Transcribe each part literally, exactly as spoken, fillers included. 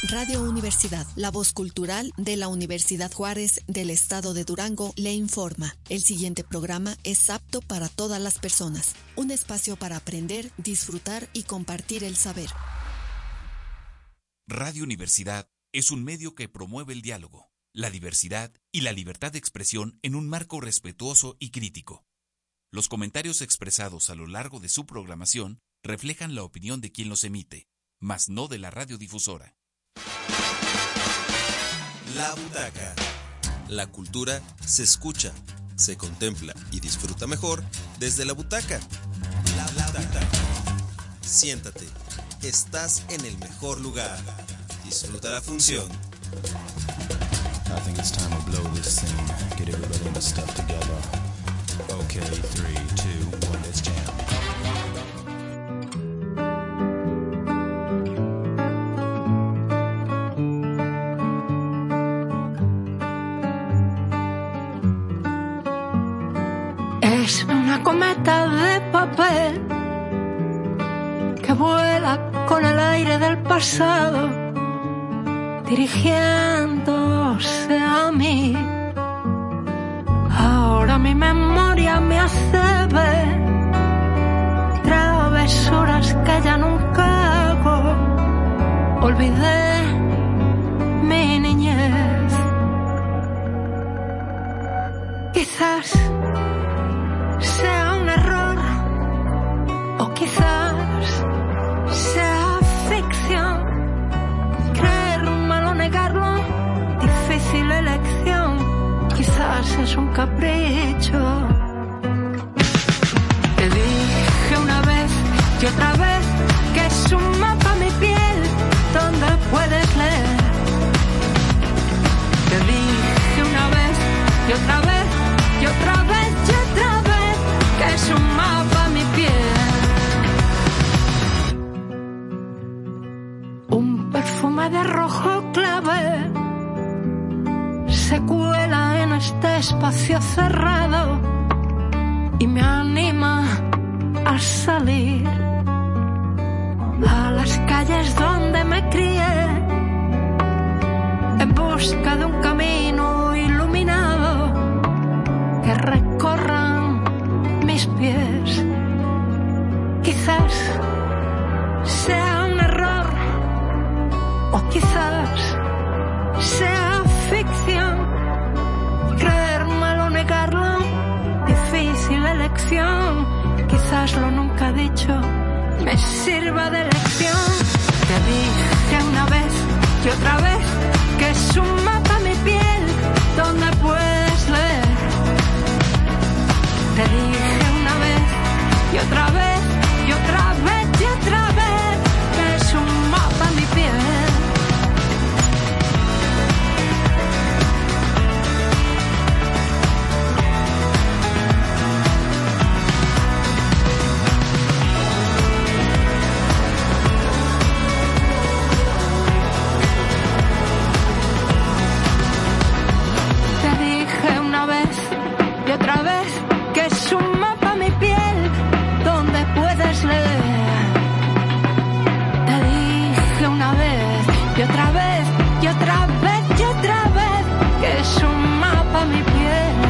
Radio Universidad, la voz cultural de la Universidad Juárez del Estado de Durango, le informa. El siguiente programa es apto para todas las personas. Un espacio para aprender, disfrutar y compartir el saber. Radio Universidad es un medio que promueve el diálogo, la diversidad y la libertad de expresión en un marco respetuoso y crítico. Los comentarios expresados a lo largo de su programación reflejan la opinión de quien los emite, mas no de la radiodifusora. La Butaca. La cultura se escucha, se contempla y disfruta mejor desde la butaca. La Butaca. Siéntate, estás en el mejor lugar. Disfruta la función. I think it's time to blow this scene. Get everybody in the stuff together. Okay, three, two, one, let's jam. Es una cometa de papel que vuela con el aire del pasado, dirigiéndose a mí. Ahora mi memoria me hace ver travesuras que ya nunca hago. Olvidé mi niñez. Quizás sea un error, o quizás sea ficción. Creérmelo, negarlo, difícil elección. Quizás es un capricho. Te dije una vez y otra vez que es un mapa mi piel donde puedes leer. Te dije una vez y otra vez y otra vez y otra vez que es un mapa mi piel. Un perfume de rojo clave se cuela en este espacio cerrado y me anima a salir a las calles donde me crié en busca de un camino iluminado que recorran mis pies. Quizás sea un error, o quizás sea ficción. Creérmelo, negarlo, difícil elección. Quizás lo nunca dicho me sirva de lección. Te dije una vez y otra vez que es un mapa mi piel donde puedes leer. Te dije una vez y otra vez y otra vez y otra vez que es un mapa mi piel. Te dije una vez y otra vez que es un mapa mi piel donde puedes leer. Te dije una vez y otra vez y otra vez y otra vez que es un mapa mi piel.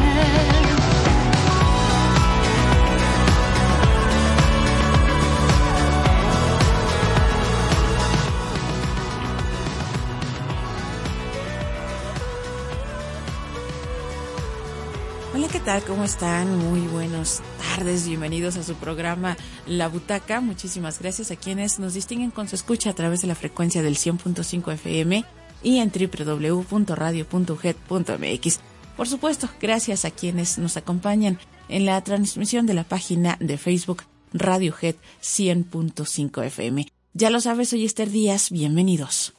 Hola, ¿qué tal? ¿Cómo están? Muy buenas tardes, bienvenidos a su programa La Butaca. Muchísimas gracias a quienes nos distinguen con su escucha a través de la frecuencia del cien punto cinco F M y en doble u doble u doble u punto radio punto u g e d punto m x. Por supuesto, gracias a quienes nos acompañan en la transmisión de la página de Facebook Radio G E D cien punto cinco F M. Ya lo sabes, soy Esther Díaz, bienvenidos.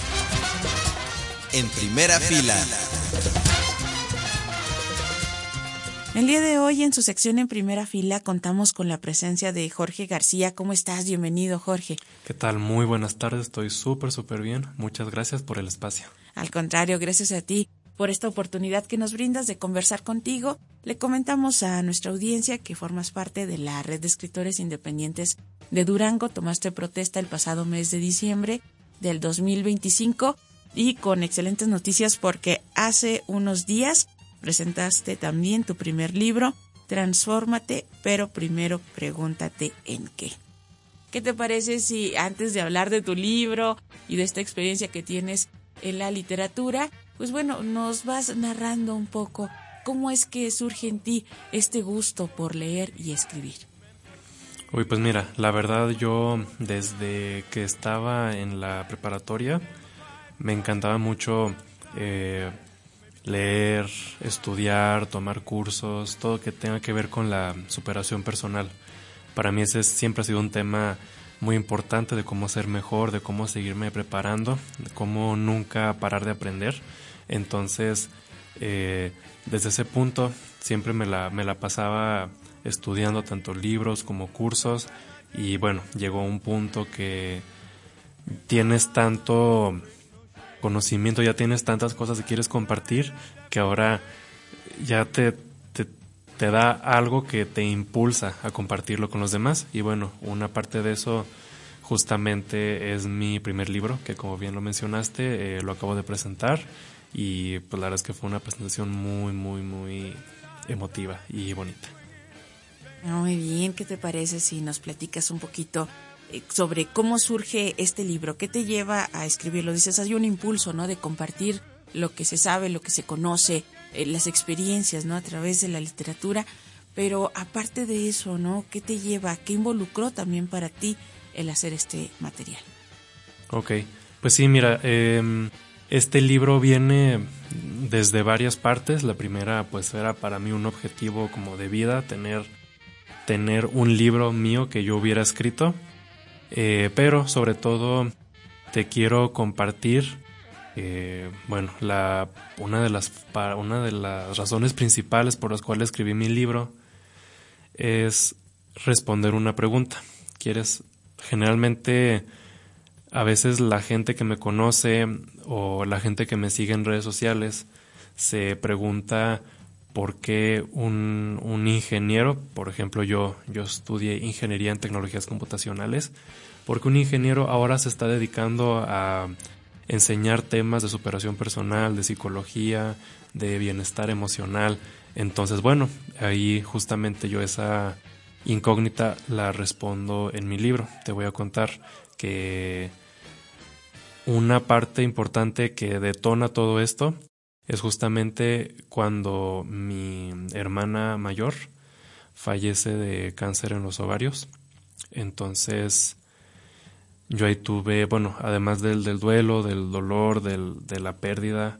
En primera fila. El día de hoy, en su sección En Primera Fila, contamos con la presencia de Jorge García. ¿Cómo estás? Bienvenido, Jorge. ¿Qué tal? Muy buenas tardes, estoy súper, súper bien. Muchas gracias por el espacio. Al contrario, gracias a ti por esta oportunidad que nos brindas de conversar contigo. Le comentamos a nuestra audiencia que formas parte de la Red de Escritores Independientes de Durango. Tomaste protesta el pasado mes de diciembre del dos mil veinticinco y con excelentes noticias porque hace unos días presentaste también tu primer libro, Transfórmate, pero primero pregúntate en qué. ¿Qué te parece si antes de hablar de tu libro y de esta experiencia que tienes en la literatura, pues bueno, nos vas narrando un poco cómo es que surge en ti este gusto por leer y escribir? Uy, pues mira, la verdad yo desde que estaba en la preparatoria me encantaba mucho eh, leer, estudiar, tomar cursos, todo que tenga que ver con la superación personal. Para mí ese siempre ha sido un tema muy importante de cómo ser mejor, de cómo seguirme preparando, de cómo nunca parar de aprender. Entonces, eh, desde ese punto siempre me la, me la pasaba estudiando tanto libros como cursos y bueno, llegó un punto que tienes tanto conocimiento, ya tienes tantas cosas que quieres compartir que ahora ya te, te, te da algo que te impulsa a compartirlo con los demás y bueno, una parte de eso justamente es mi primer libro que como bien lo mencionaste, eh, lo acabo de presentar y pues la verdad es que fue una presentación muy muy muy emotiva y bonita. Muy bien, ¿qué te parece si nos platicas un poquito sobre cómo surge este libro? ¿Qué te lleva a escribirlo? Dices, hay un impulso, ¿no?, de compartir lo que se sabe, lo que se conoce, eh, las experiencias, ¿no?, a través de la literatura, pero aparte de eso, ¿no?, ¿qué te lleva? ¿Qué involucró también para ti el hacer este material? Ok, pues sí, mira, eh, este libro viene desde varias partes. La primera, pues era para mí un objetivo como de vida, tener tener un libro mío que yo hubiera escrito, eh, pero sobre todo te quiero compartir, eh, bueno, la una de las una de las razones principales por las cuales escribí mi libro es responder una pregunta. Quieres, generalmente, a veces la gente que me conoce o la gente que me sigue en redes sociales se pregunta ¿por qué un, un ingeniero, por ejemplo yo, yo estudié ingeniería en tecnologías computacionales, por qué un ingeniero ahora se está dedicando a enseñar temas de superación personal, de psicología, de bienestar emocional? Entonces, bueno, ahí justamente yo esa incógnita la respondo en mi libro. Te voy a contar que una parte importante que detona todo esto es justamente cuando mi hermana mayor fallece de cáncer en los ovarios. Entonces, yo ahí tuve, bueno, además del, del duelo, del dolor, del, de la pérdida,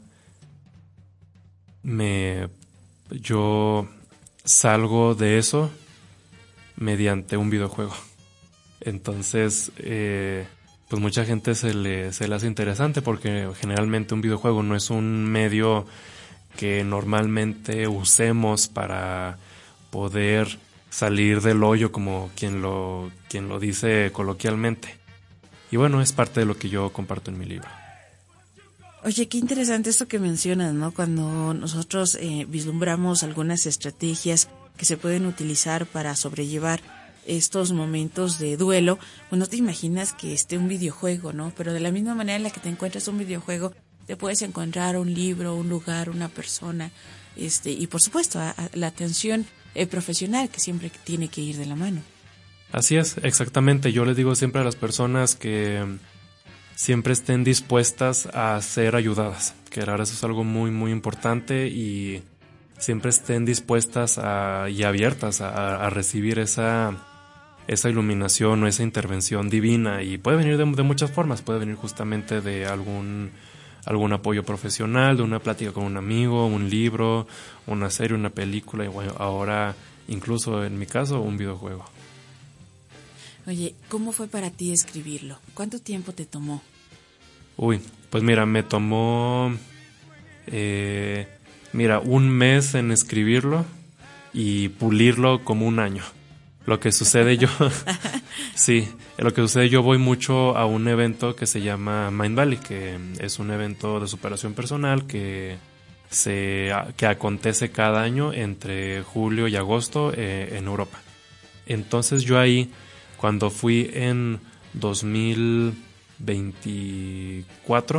me, yo salgo de eso mediante un videojuego. Entonces, eh, pues mucha gente se le, se le hace interesante porque generalmente un videojuego no es un medio que normalmente usemos para poder salir del hoyo, como quien lo, quien lo dice coloquialmente. Y bueno, es parte de lo que yo comparto en mi libro. Oye, qué interesante esto que mencionas, ¿no? Cuando nosotros eh, vislumbramos algunas estrategias que se pueden utilizar para sobrellevar estos momentos de duelo, pues no te imaginas que esté un videojuego, ¿no? Pero de la misma manera en la que te encuentras un videojuego, te puedes encontrar un libro, un lugar, una persona, este, y por supuesto a, a la atención eh, profesional que siempre tiene que ir de la mano. Así es, exactamente. Yo les digo siempre a las personas que siempre estén dispuestas a ser ayudadas, que ahora eso es algo muy, muy importante y siempre estén dispuestas a, y abiertas a, a recibir esa esa iluminación o esa intervención divina, y puede venir de, de muchas formas. Puede venir justamente de algún algún apoyo profesional, de una plática con un amigo, un libro, una serie, una película, y bueno, ahora incluso en mi caso un videojuego. Oye, ¿cómo fue para ti escribirlo? ¿Cuánto tiempo te tomó? Uy, pues mira, me tomó eh, mira, un mes en escribirlo y pulirlo como un año. Lo que sucede yo, sí, lo que sucede yo voy mucho a un evento que se llama Mind Valley, que es un evento de superación personal que se que acontece cada año entre julio y agosto eh, en Europa. Entonces yo ahí, cuando fui en dos mil veinticuatro.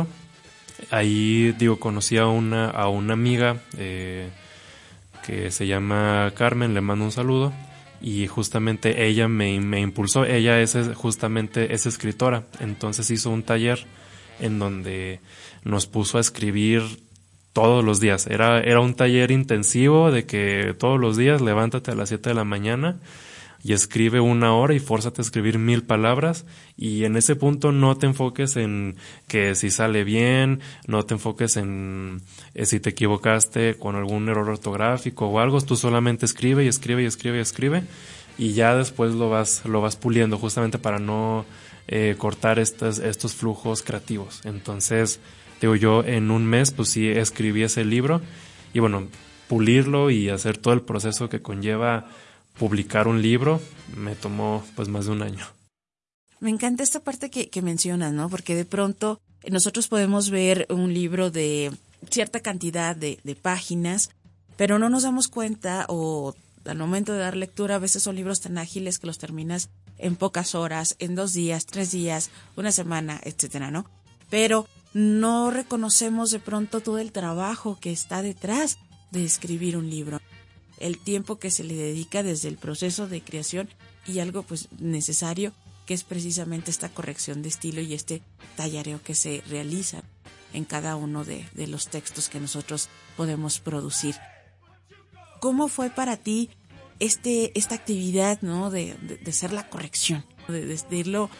Ahí, digo, conocí a una, a una amiga eh, que se llama Carmen, le mando un saludo, y justamente ella me, me impulsó. Ella es justamente es escritora, entonces hizo un taller en donde nos puso a escribir todos los días. Era, era un taller intensivo de que todos los días levántate a las siete de la mañana y escribe una hora y fórzate a escribir mil palabras, y en ese punto no te enfoques en que si sale bien, no te enfoques en eh, si te equivocaste con algún error ortográfico o algo. Tú solamente escribe y escribe y escribe y escribe, y ya después lo vas, lo vas puliendo, justamente para no eh, cortar estos, estos flujos creativos. Entonces, digo, yo en un mes pues sí escribí ese libro, y bueno, pulirlo y hacer todo el proceso que conlleva publicar un libro me tomó pues más de un año. Me encanta esta parte que, que mencionas, ¿no? Porque de pronto nosotros podemos ver un libro de cierta cantidad de, de páginas, pero no nos damos cuenta, o al momento de dar lectura a veces son libros tan ágiles que los terminas en pocas horas, en dos días, tres días, una semana, etcétera, ¿no? Pero no reconocemos de pronto todo el trabajo que está detrás de escribir un libro. El tiempo que se le dedica desde el proceso de creación y algo pues necesario, que es precisamente esta corrección de estilo y este tallareo que se realiza en cada uno de, de los textos que nosotros podemos producir. ¿Cómo fue para ti este esta actividad, ¿no? de, de, de hacer la corrección, de, de, de, irlo,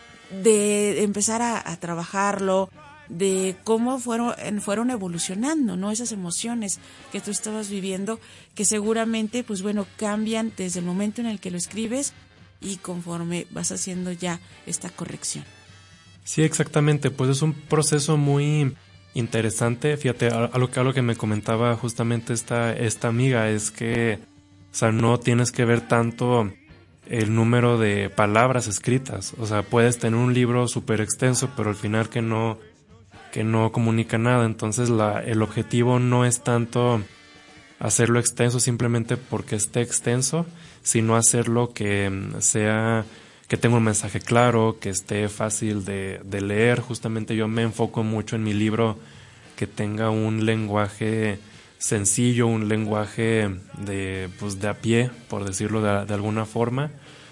de empezar a, a trabajarlo, de cómo fueron fueron evolucionando, ¿no? Esas emociones que tú estabas viviendo, que seguramente, pues bueno, cambian desde el momento en el que lo escribes y conforme vas haciendo ya esta corrección. Sí, exactamente, pues es un proceso muy interesante. Fíjate, a lo que, a lo que me comentaba justamente esta, esta amiga, es que, o sea, no tienes que ver tanto el número de palabras escritas. O sea, puedes tener un libro súper extenso, pero al final que no que no comunica nada. Entonces la, el objetivo no es tanto hacerlo extenso simplemente porque esté extenso, sino hacerlo que sea, que tenga un mensaje claro, que esté fácil de, de leer. Justamente yo me enfoco mucho en mi libro que tenga un lenguaje sencillo, un lenguaje de, pues de a pie, por decirlo de, de alguna forma,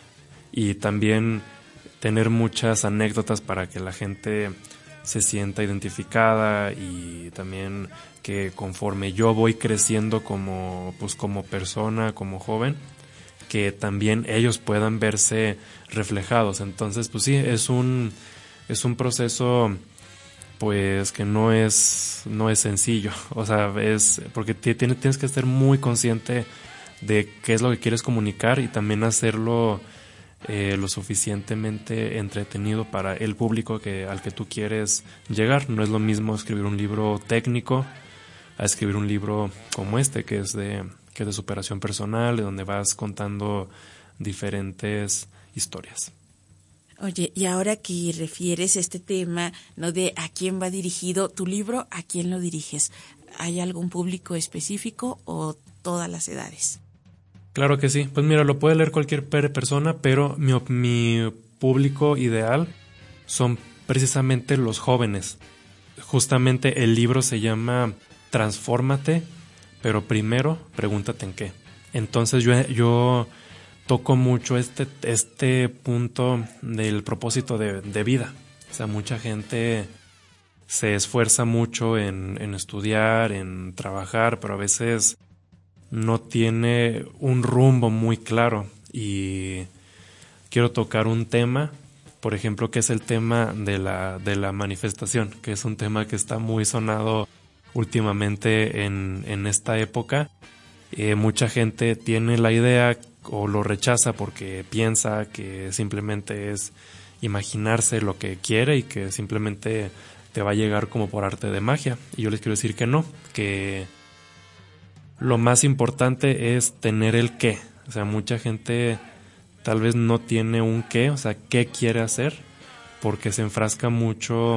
y también tener muchas anécdotas para que la gente se sienta identificada, y también que conforme yo voy creciendo como, pues como persona, como joven, que también ellos puedan verse reflejados. Entonces, pues sí, es un, es un proceso pues que no es, no es sencillo. O sea, es porque tienes, tienes que estar muy consciente de qué es lo que quieres comunicar, y también hacerlo Eh, lo suficientemente entretenido para el público que, al que tú quieres llegar. No es lo mismo escribir un libro técnico a escribir un libro como este, que es de, que es de superación personal, donde vas contando diferentes historias. Oye, y ahora que refieres este tema, ¿no? De a quién va dirigido tu libro, ¿a quién lo diriges? ¿Hay algún público específico o todas las edades? Claro que sí. Pues mira, lo puede leer cualquier persona, pero mi, mi público ideal son precisamente los jóvenes. Justamente el libro se llama Transfórmate, pero primero pregúntate en qué. Entonces yo, yo toco mucho este, este punto del propósito de, de vida. O sea, mucha gente se esfuerza mucho en, en estudiar, en trabajar, pero a veces no tiene un rumbo muy claro, y quiero tocar un tema, por ejemplo, que es el tema de la, de la manifestación, que es un tema que está muy sonado últimamente en, en esta época. Eh, mucha gente tiene la idea o lo rechaza porque piensa que simplemente es imaginarse lo que quiere y que simplemente te va a llegar como por arte de magia. Y yo les quiero decir que no, que lo más importante es tener el qué. O sea, mucha gente tal vez no tiene un qué, o sea, qué quiere hacer, porque se enfrasca mucho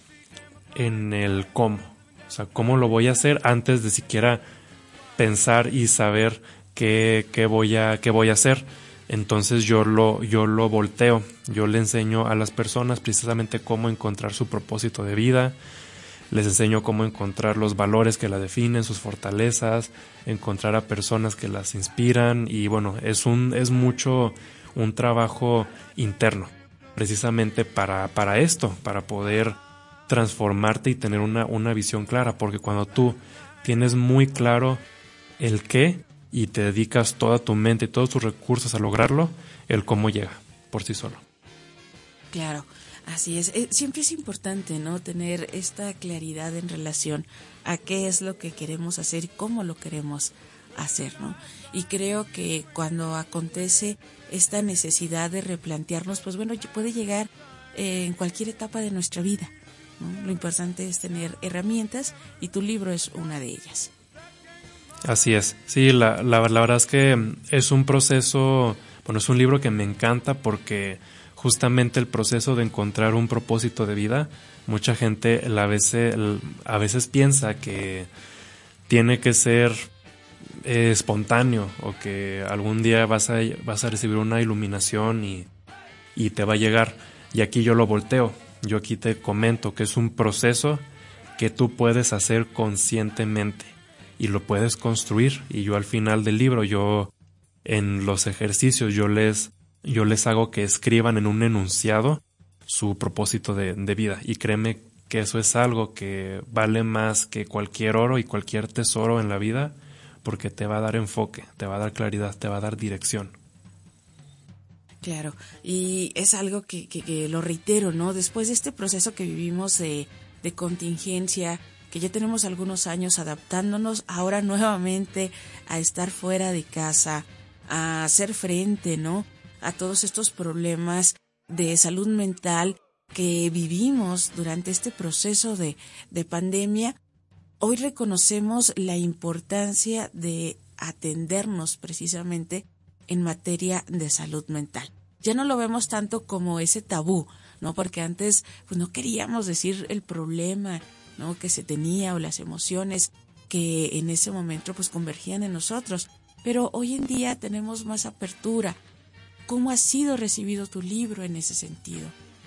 en el cómo. O sea, cómo lo voy a hacer antes de siquiera pensar y saber qué, qué voy a, qué voy a hacer. Entonces yo lo, yo lo volteo, yo le enseño a las personas precisamente cómo encontrar su propósito de vida, les enseño cómo encontrar los valores que la definen, sus fortalezas, encontrar a personas que las inspiran y bueno, es un, es mucho un trabajo interno, precisamente para, para esto, para poder transformarte y tener una, una visión clara, porque cuando tú tienes muy claro el qué y te dedicas toda tu mente y todos tus recursos a lograrlo, el cómo llega por sí solo. Claro, así es. Eh, siempre es importante, ¿no?, tener esta claridad en relación a qué es lo que queremos hacer y cómo lo queremos hacer, ¿no? Y creo que cuando acontece esta necesidad de replantearnos, pues bueno, puede llegar eh, en cualquier etapa de nuestra vida, ¿no? Lo importante es tener herramientas y tu libro es una de ellas. Así es, sí, la, la, la verdad es que es un proceso, bueno, es un libro que me encanta porque justamente el proceso de encontrar un propósito de vida, mucha gente a veces, a veces piensa que tiene que ser eh, espontáneo o que algún día vas a, vas a recibir una iluminación y, y te va a llegar. Y aquí yo lo volteo, yo aquí te comento que es un proceso que tú puedes hacer conscientemente y lo puedes construir. Y yo al final del libro, yo en los ejercicios, yo les, yo les hago que escriban en un enunciado su propósito de, de vida. Y créeme que eso es algo que vale más que cualquier oro y cualquier tesoro en la vida, porque te va a dar enfoque, te va a dar claridad, te va a dar dirección. Claro, y es algo que, que, que lo reitero, ¿no? Después de este proceso que vivimos de, de contingencia, que ya tenemos algunos años adaptándonos ahora nuevamente a estar fuera de casa, a hacer frente, ¿no?, a todos estos problemas de salud mental que vivimos durante este proceso de, de pandemia, hoy reconocemos la importancia de atendernos precisamente en materia de salud mental. Ya no lo vemos tanto como ese tabú, ¿no? Porque antes pues no queríamos decir el problema, ¿no?, que se tenía o las emociones que en ese momento pues convergían en nosotros. Pero hoy en día tenemos más apertura. ¿Cómo ha sido recibido tu libro en ese sentido?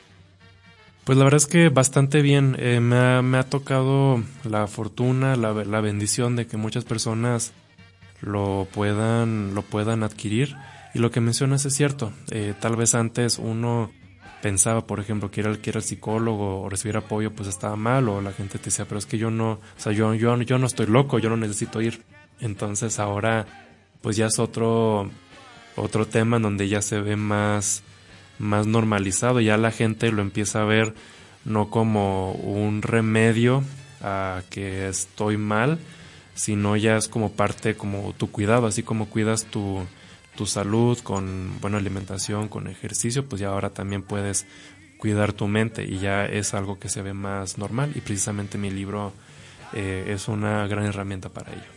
Pues la verdad es que bastante bien. Eh, me, ha, me ha tocado la fortuna, la, la bendición de que muchas personas lo puedan, lo puedan adquirir. Y lo que mencionas es cierto. Eh, tal vez antes uno pensaba, por ejemplo, que ir al, que ir al psicólogo o recibir apoyo pues estaba mal, o la gente te decía, pero es que yo no, o sea, yo, yo, yo no estoy loco, yo no necesito ir. Entonces ahora pues ya es otro, otro tema en donde ya se ve más, más normalizado, ya la gente lo empieza a ver no como un remedio a que estoy mal, sino ya es como parte, como tu cuidado, así como cuidas tu tu salud con buena alimentación, con ejercicio, pues ya ahora también puedes cuidar tu mente y ya es algo que se ve más normal, y precisamente mi libro eh, es una gran herramienta para ello.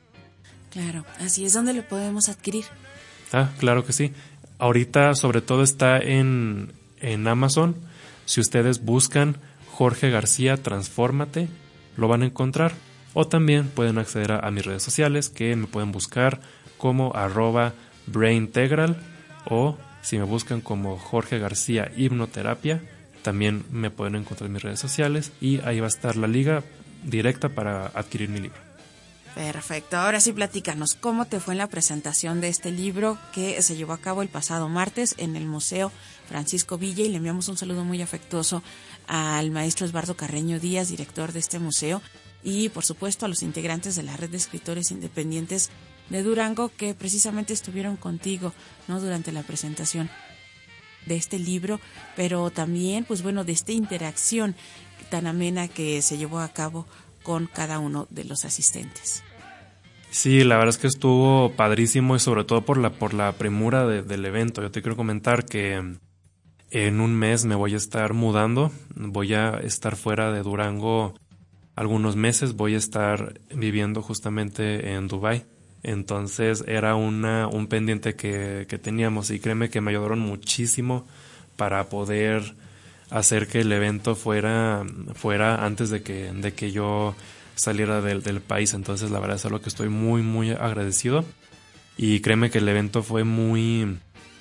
Claro, así es. ¿Dónde lo podemos adquirir? Ah, claro que sí. Ahorita sobre todo está en, en Amazon. Si ustedes buscan Jorge García Transfórmate, lo van a encontrar. O también pueden acceder a, a mis redes sociales, que me pueden buscar como arroba Braintegral, o si me buscan como Jorge García Hipnoterapia, también me pueden encontrar en mis redes sociales y ahí va a estar la liga directa para adquirir mi libro. Perfecto, ahora sí platícanos, ¿cómo te fue en la presentación de este libro que se llevó a cabo el pasado martes en el Museo Francisco Villa? Y le enviamos un saludo muy afectuoso al maestro Osvaldo Carreño Díaz, director de este museo, y por supuesto a los integrantes de la Red de Escritores Independientes de Durango, que precisamente estuvieron contigo, ¿no?, durante la presentación de este libro, pero también, pues bueno, de esta interacción tan amena que se llevó a cabo con cada uno de los asistentes. Sí, la verdad es que estuvo padrísimo, y sobre todo por la por la premura de, del evento. Yo te quiero comentar que en un mes me voy a estar mudando, voy a estar fuera de Durango algunos meses, voy a estar viviendo justamente en Dubái. Entonces era una un pendiente que, que teníamos, y créeme que me ayudaron muchísimo para poder hacer que el evento fuera fuera antes de que de que yo saliera del, del país. Entonces la verdad es algo que estoy muy muy agradecido, y créeme que el evento fue muy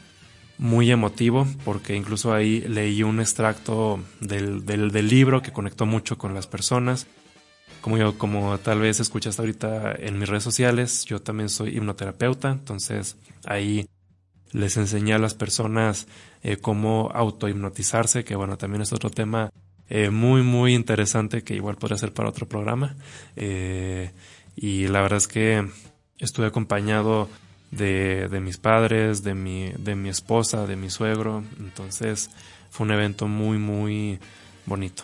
muy emotivo, porque incluso ahí leí un extracto del, del, del libro que conectó mucho con las personas. Como yo, como tal vez escuchaste ahorita en mis redes sociales, yo también soy hipnoterapeuta, entonces ahí les enseñé a las personas eh, cómo autohipnotizarse, que bueno, también es otro tema eh, muy muy interesante que igual podría ser para otro programa. Eh, y la verdad es que estuve acompañado de, de mis padres, de mi, de mi esposa, de mi suegro, entonces fue un evento muy muy bonito.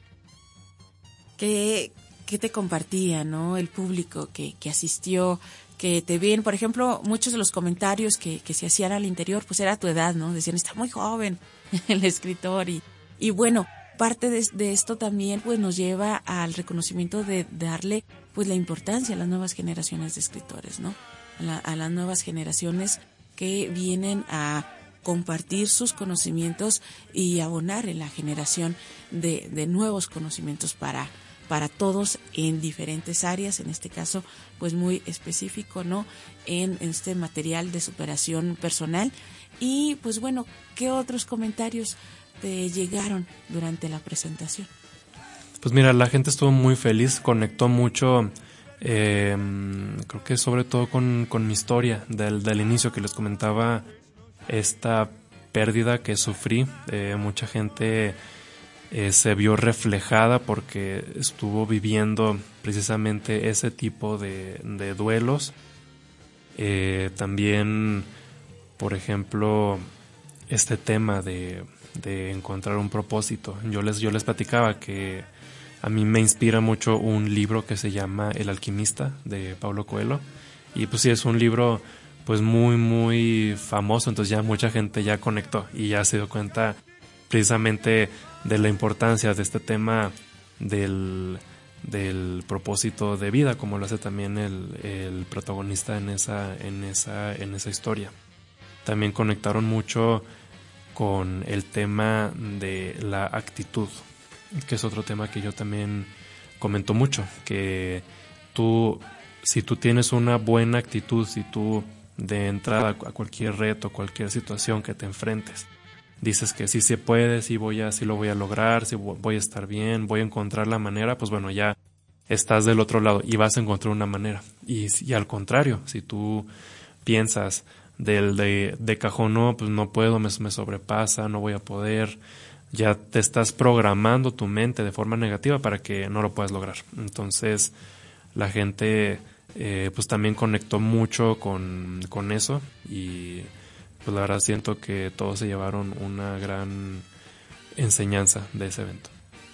¿Qué, qué te compartía, no? El público que, que asistió, que te ven, por ejemplo, muchos de los comentarios que, que se hacían al interior, pues era tu edad, ¿no? Decían, está muy joven el escritor y, y bueno, parte de, de esto también pues nos lleva al reconocimiento de, de darle pues la importancia a las nuevas generaciones de escritores, ¿no? A, la, a las nuevas generaciones que vienen a compartir sus conocimientos y abonar en la generación de, de nuevos conocimientos para para todos en diferentes áreas, en este caso pues muy específico, ¿no? En, en este material de superación personal. Y pues bueno, ¿qué otros comentarios te llegaron durante la presentación? Pues mira, la gente estuvo muy feliz, conectó mucho, eh, creo que sobre todo con, con mi historia del, del inicio que les comentaba, esta pérdida que sufrí. Eh, mucha gente Eh, se vio reflejada porque estuvo viviendo precisamente ese tipo de, de duelos. Eh, también, por ejemplo, este tema de, de encontrar un propósito. Yo les, yo les platicaba que a mí me inspira mucho un libro que se llama El Alquimista, de Paulo Coelho. Y pues sí, es un libro pues muy, muy famoso, entonces ya mucha gente ya conectó y ya se dio cuenta precisamente de la importancia de este tema del, del propósito de vida, como lo hace también el, el protagonista en esa, en esa, en esa historia. También conectaron mucho con el tema de la actitud, que es otro tema que yo también comento mucho, que tú, si tú tienes una buena actitud, si tú de entrada a cualquier reto, cualquier situación que te enfrentes, dices que sí se puede, sí voy a, sí lo voy a lograr, sí voy a estar bien, voy a encontrar la manera, pues bueno, ya estás del otro lado y vas a encontrar una manera. Y, y al contrario, si tú piensas del de, de cajón, no, pues no puedo, me, me sobrepasa, no voy a poder, ya te estás programando tu mente de forma negativa para que no lo puedas lograr. Entonces la gente eh, pues también conectó mucho con, con eso y pues la verdad siento que todos se llevaron una gran enseñanza de ese evento.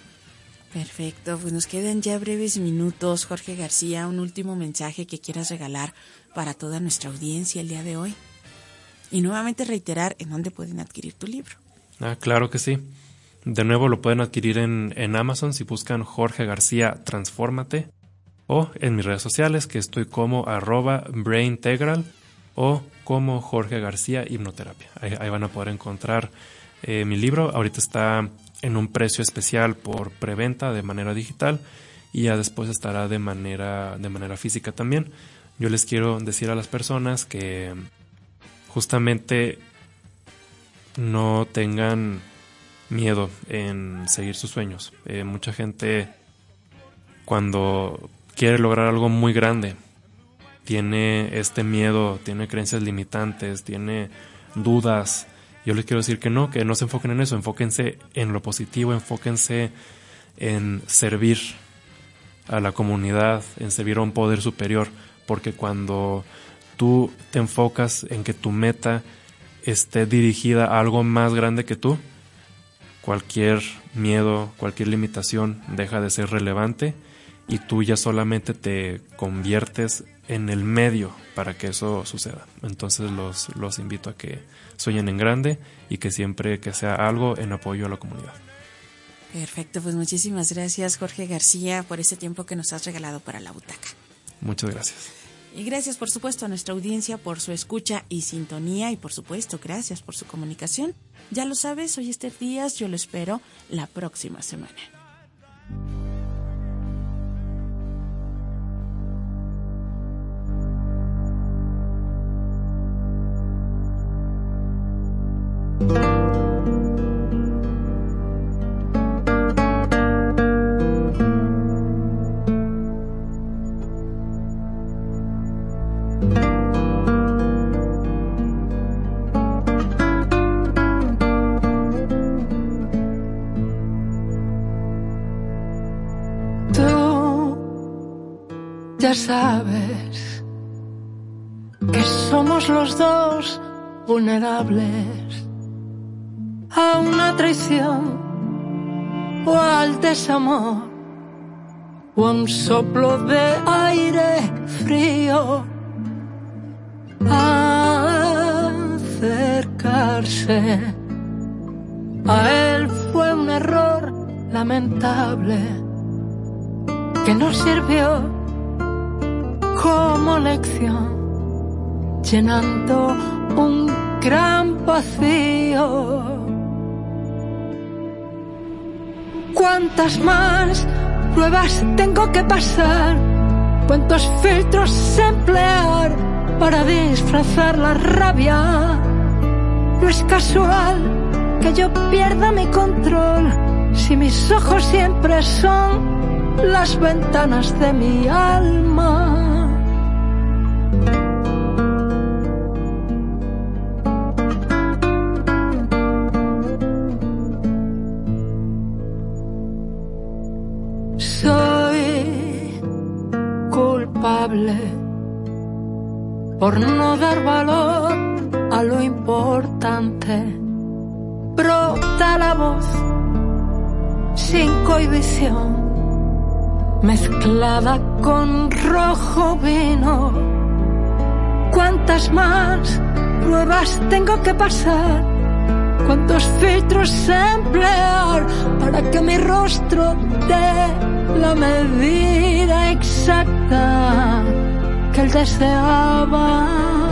Perfecto, pues nos quedan ya breves minutos. Jorge García, un último mensaje que quieras regalar para toda nuestra audiencia el día de hoy. Y nuevamente reiterar en dónde pueden adquirir tu libro. Ah, claro que sí. De nuevo lo pueden adquirir en, en Amazon si buscan Jorge García Transfórmate, o en mis redes sociales que estoy como arroba braintegral o como Jorge García Hipnoterapia. Ahí, ahí van a poder encontrar eh, mi libro. Ahorita está en un precio especial por preventa de manera digital y ya después estará de manera, de manera física también. Yo les quiero decir a las personas que justamente no tengan miedo en seguir sus sueños. Eh, mucha gente cuando quiere lograr algo muy grande tiene este miedo, tiene creencias limitantes, tiene dudas. Yo les quiero decir que no, que no se enfoquen en eso, enfóquense en lo positivo, enfóquense en servir a la comunidad, en servir a un poder superior, porque cuando tú te enfocas en que tu meta esté dirigida a algo más grande que tú, cualquier miedo, cualquier limitación deja de ser relevante y tú ya solamente te conviertes en el medio para que eso suceda. Entonces los, los invito a que sueñen en grande y que siempre que sea algo en apoyo a la comunidad. Perfecto, pues muchísimas gracias Jorge García por ese tiempo que nos has regalado para La Butaca. Muchas gracias. Y gracias por supuesto a nuestra audiencia por su escucha y sintonía y por supuesto gracias por su comunicación. Ya lo sabes, soy Esther Díaz, yo lo espero la próxima semana. Tú ya sabes que somos los dos vulnerables a una traición o al desamor o a un soplo de aire frío. Acercarse a él fue un error lamentable que nos sirvió como lección, llenando un gran vacío. ¿Cuántas más pruebas tengo que pasar? ¿Cuántos filtros emplear para disfrazar la rabia? No es casual que yo pierda mi control si mis ojos siempre son las ventanas de mi alma. Soy culpable por no dar valor a lo importante. Brota la voz sin cohibición, mezclada con rojo vino. ¿Cuántas más pruebas tengo que pasar? ¿Cuántos filtros emplear para que mi rostro dé la medida exacta que él deseaba?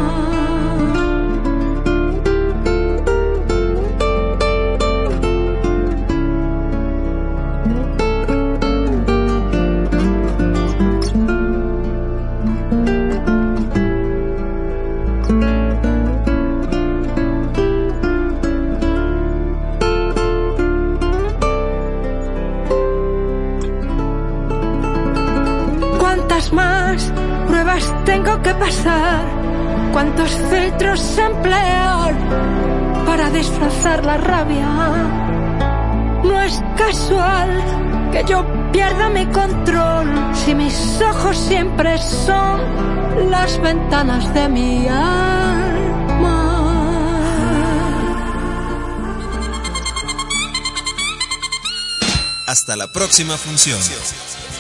Más pruebas tengo que pasar, cuántos filtros emplear para disfrazar la rabia. No es casual que yo pierda mi control si mis ojos siempre son las ventanas de mi alma. Hasta la próxima función.